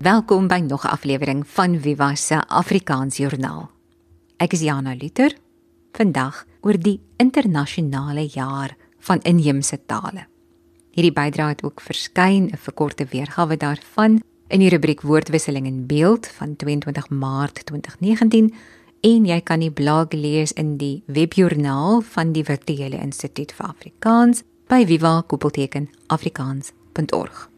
Welkom by nog 'n aflewering van Viva se Afrikaans Joernaal. Ek is Jana Luther, vandag oor die internasionale jaar van inheemse tale. Hierdie bydra het ook verskyn, 'n verkorte weergawe daarvan, in die rubriek Woordwisseling in Beeld van 22 Maart 2019, en jy kan die blog lees in die webjoernaal van die Virtuele Instituut vir Afrikaans by viva-afrikaans.org.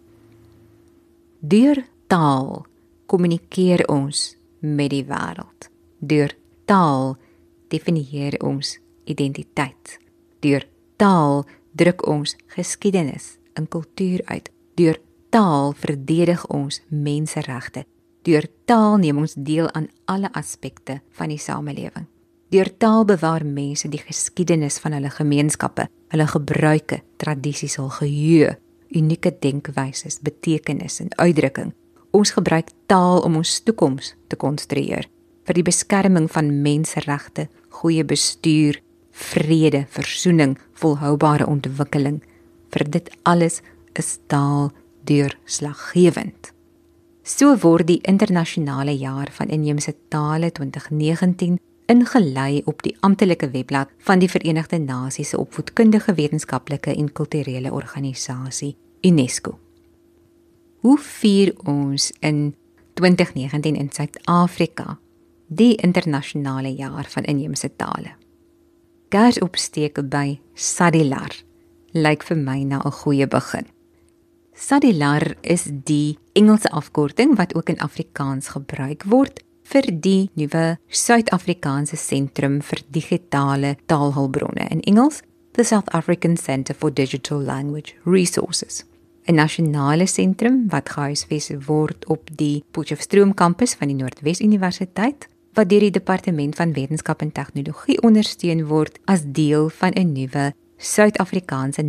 Deur taal kommunikeer ons met die wêreld. Deur taal definieer ons identiteit. Deur taal druk ons geskiedenis en kultuur uit. Deur taal verdedig ons menseregte. Deur taal neem ons deel aan alle aspekte van die samelewing. Deur taal bewaar mense die geskiedenis van hulle gemeenskappe, hulle gebruike, tradisies, hul geheue, unieke denkwyses, betekenis en uitdrukking. Ons gebruik taal om ons toekoms te konstrueer, vir die beskerming van menseregte, goeie bestuur, vrede, versoening, volhoubare ontwikkeling. Vir dit alles is taal deurslaggewend. So word die internasionale jaar van inheemse tale 2019 ingelei op die amptelike webblad van die Verenigde Nasies se opvoedkundige, wetenskaplike en kulturele organisasie, UNESCO. Hoe vier ons in 2019 in Suid-Afrika die internasionale jaar van inheemse tale? Kers opsteek by SADiLaR lyk vir my na 'n goeie begin. SADiLaR is die Engelse afkorting wat ook in Afrikaans gebruik word vir die nuwe Suid-Afrikaanse Sentrum vir Digitale Taalhulpbronne, in Engels, the South African Centre for Digital Language Resources. 'n nasionale sentrum wat gehuisves word op die Potchefstroom kampus van die Noordwes Universiteit, wat deur die Departement van Wetenskap en Tegnologie ondersteun word as deel van 'n nuwe Suid-Afrikaanse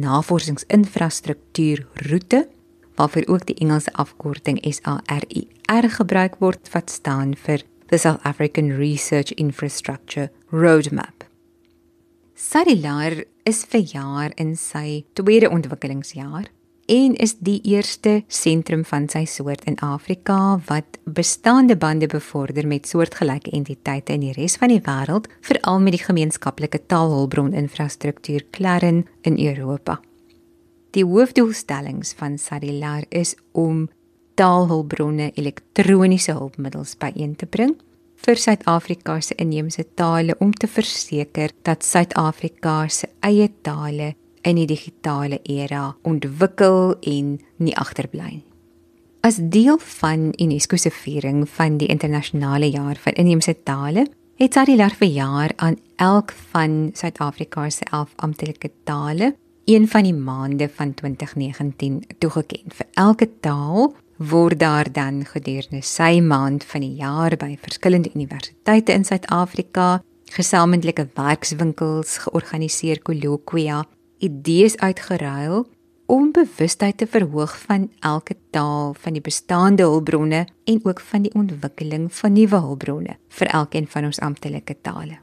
navorsingsinfrastruktuurroete, waarvoor ook die Engelse afkorting SARIR gebruik word, wat staan vir the South African Research Infrastructure Roadmap. SADiLaR is verjaar in sy tweede ontwikkelingsjaar en is die eerste sentrum van sy soort in Afrika wat bestaande bande bevorder met soortgelyke entiteite in die res van die wêreld, veral met die gemeenskaplike taalhulpbron-infrastruktuur CLARIN in Europa. Die hoofdoelstellings van SADiLaR is om taalhulpbronne, elektroniese hulpmiddels byeen te bring vir Suid-Afrika se inheemse tale, om te verseker dat Suid-Afrika se eie tale in die digitale era ontwikkel en nie agterbly. As deel van UNESCO se viering van die internasionale jaar van inheemse tale, het SADiLaR verjaar aan elk van Suid-Afrika se 11 amptelike tale een van die maande van 2019 toegeken. Vir elke taal word daar dan gedurende sy maand van die jaar by verskillende universiteite in Suid-Afrika, gesamentlike werkswinkels georganiseer, kolloquia, idees uitgeruil om bewustheid te verhoog van elke taal, van die bestaande hulpbronne en ook van die ontwikkeling van nuwe hulpbronne vir elkeen van ons amptelike tale.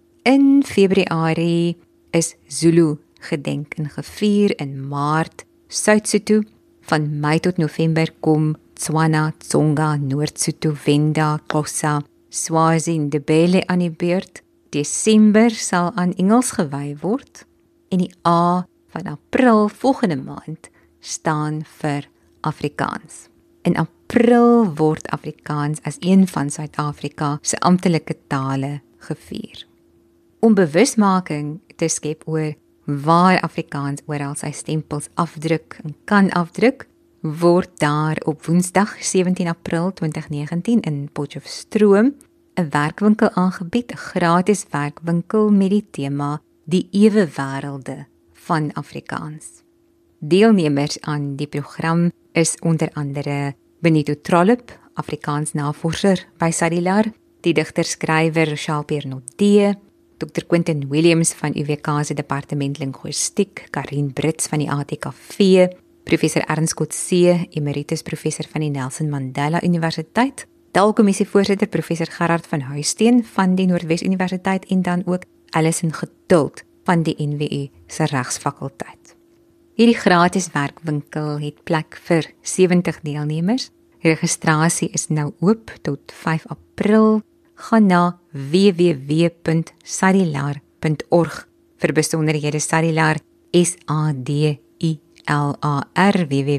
In Februarie is Zulu gedenk en gevier, in Maart Suid-Sotho, van Mei tot November kom Tswana, Tsonga, Noord-Sotho, Venda, Xhosa, Swazi en Ndebele aan die beurt. Desember sal aan Engels gewy word en die A van April volgende maand staan vir Afrikaans. In April word Afrikaans as een van Suid-Afrika se amptelike tale gevier. Om bewusmaking te skep oor waar Afrikaans oral sy stempels afdruk en kan afdruk, word daar op Woensdag 17 April 2019 in Potchefstroom 'n werkwinkel aangebied, 'n gratis werkwinkel met die tema Die Ewe Wêrelde van Afrikaans. Deelnemers aan die program is onder andere Benito Trollip, Afrikaans navorser by SADiLaR, die digter-skrywer Charles Nodé, Dr. Quentin Williams van UWK se departement linguïstiek, Karin Brits van die ATKV, professor Ernst Coetzee, emeritus professor van die Nelson Mandela Universiteit, Taalkommissievoorsitter professor Gerard van Huisteen van die Noordwes Universiteit en dan ook Alison Geduld van die NWU se regsfakulteit. Hierdie gratis werkwinkel het plek vir 70 deelnemers Registrasie is nou oop tot 5 April. Gaan na www.sadilar.org vir besonderhede. Sadilar, SADILAR,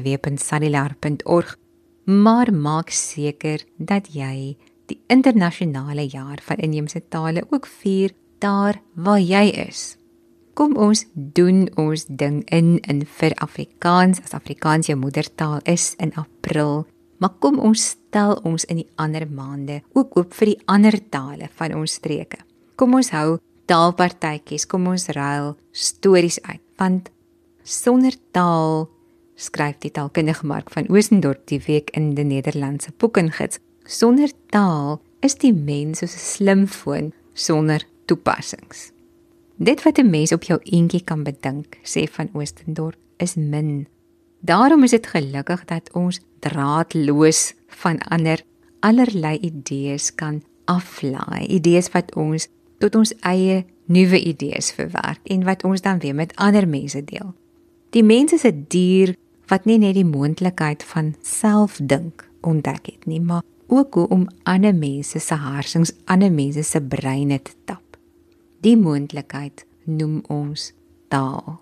www.sadilar.org. Maar maak seker dat jy die internasionale jaar van inheemse tale ook vier daar waar jy is. Kom ons doen ons ding in vir Afrikaans, as Afrikaans jou moedertaal is in April, maar kom ons stel ons in die ander maande ook oop vir die ander tale van ons streke. Kom ons hou taalpartytjies, kom ons ruil stories uit, want sonder taal, skryf die taalkundige Mark van Oostendorp die week in die Nederlandse boekengids, sonder taal is die mens soos 'n slimfoon sonder toepassings. Dit wat 'n mens op jou eentjie kan bedink, sê van Oostendorp, is min. Daarom is dit gelukkig dat ons draadloos van allerlei idees kan aflaai, idees wat ons tot ons eie nuwe idees verwerk en wat ons dan weer met ander mense deel. Die mens is 'n dier wat nie net die moontlikheid van selfdink ontdek het nie, maar ook hoe om ander mense se harsings, ander mense se breine te tap. Die moontlikheid noem ons taal.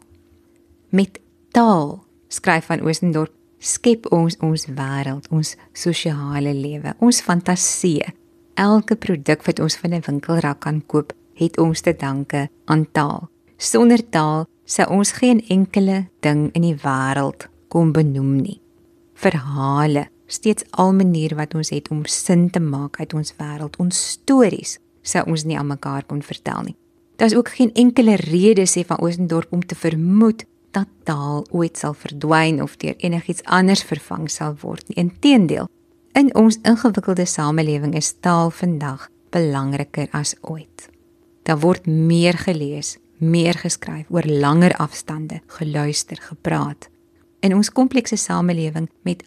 Met taal, skryf van Oostendorp, skep ons wêreld, ons sosiale lewe, ons fantasie. Elke produk wat ons van 'n winkelrak kan koop, het ons te danke aan taal. Sonder taal sou ons geen enkele ding in die wêreld kon benoem nie. Verhale, steeds al maniere wat ons het om sin te maak uit ons wêreld, ons stories, sou ons nie aan mekaar kon vertel nie. Daar is ook geen enkele rede, sê van Oostendorp, om te vermoed dat taal ooit sal verdwyn of deur enigiets anders vervang sal word nie. Inteendeel, in ons ingewikkelde samelewing is taal vandag belangriker as ooit. Daar word meer gelees, meer geskryf, oor langer afstande, geluister, gepraat. In ons komplekse samelewing met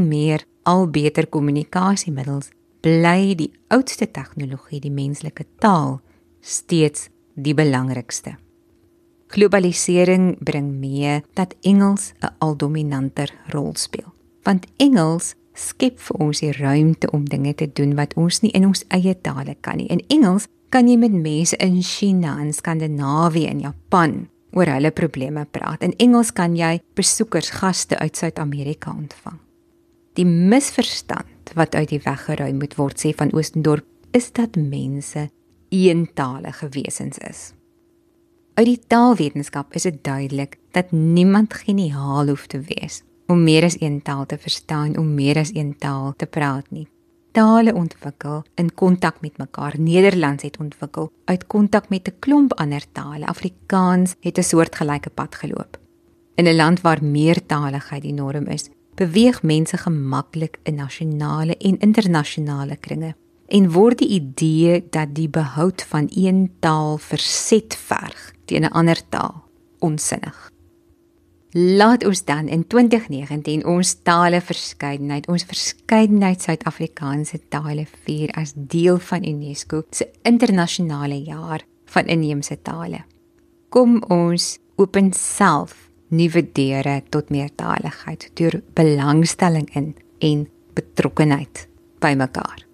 al beter kommunikasiemiddels, bly die oudste tegnologie, die menslike taal, steeds die belangrikste. Globalisering bring mee dat Engels 'n aldominanter rol speel. Want Engels skep vir ons die ruimte om dinge te doen wat ons nie in ons eie tale kan nie. In Engels kan jy met mense in China, in Skandinawië, in Japan oor hulle probleme praat. In Engels kan jy besoekers, gaste uit Suid-Amerika ontvang. Die misverstand wat uit die weg geruim moet word, sê van Oostendorp, is dat mense eentalige wesens is. Uit die taalwetenskap is dit duidelik dat niemand geniaal hoef te wees om meer as een taal te verstaan, om meer as een taal te praat nie. Tale ontwikkel in kontak met mekaar. Nederlands het ontwikkel uit kontak met 'n klomp ander tale. Afrikaans het 'n soortgelyke pad geloop. In 'n land waar meertaligheid die norm is, beweeg mense gemaklik in nasionale en internasionale kringe en word die idee dat die behoud van een taal verset verg teen 'n ander taal onsinnig. Laat ons dan in 2019 ons tale verskeidenheid, ons verskeidenheid Suid-Afrikaanse tale vier as deel van UNESCO se internasionale jaar van inheemse tale. Kom ons open self nuwe deure tot meertaligheid deur belangstelling in en betrokkenheid by mekaar.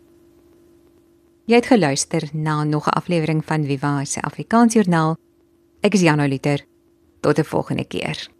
Jy het geluister na nog 'n aflewering van Viva se Afrikaans Joernaal. Ek is Jana Luther. Tot 'n volgende keer.